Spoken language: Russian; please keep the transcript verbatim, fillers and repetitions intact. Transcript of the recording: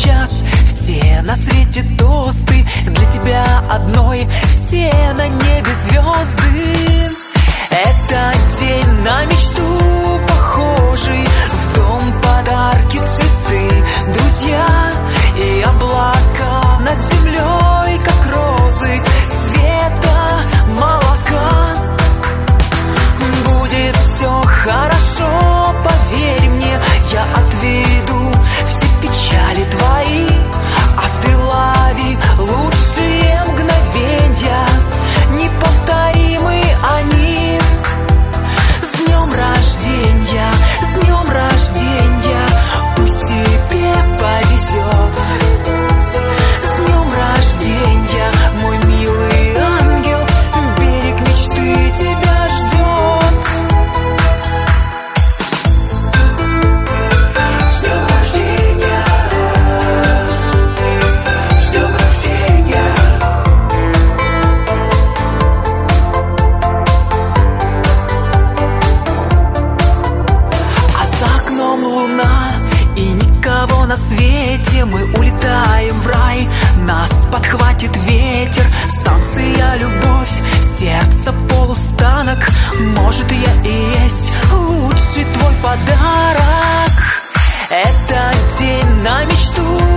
сейчас все на свете тосты для тебя одной, все на небе звезды. Это день на мечту похожий, в дом подарки, цветы, друзья и облака над землей, как розы цвета молока. Будет все хорошо, поверь мне, я отведу все печали твои, а ты лови лучшие мгновенья, неповторимы они. С днем рождения, с днем рождения, пусть тебе повезет. С днем рождения, мой милый ангел, берег мечты тебя ждет. С днем рождения, с днем рождения. А за окном луна и никого на свете, мы улетаем в рай, нас подхватит ветер. Станция любовь, сердце полустанок, может я и есть лучший твой подарок. Это день на мечту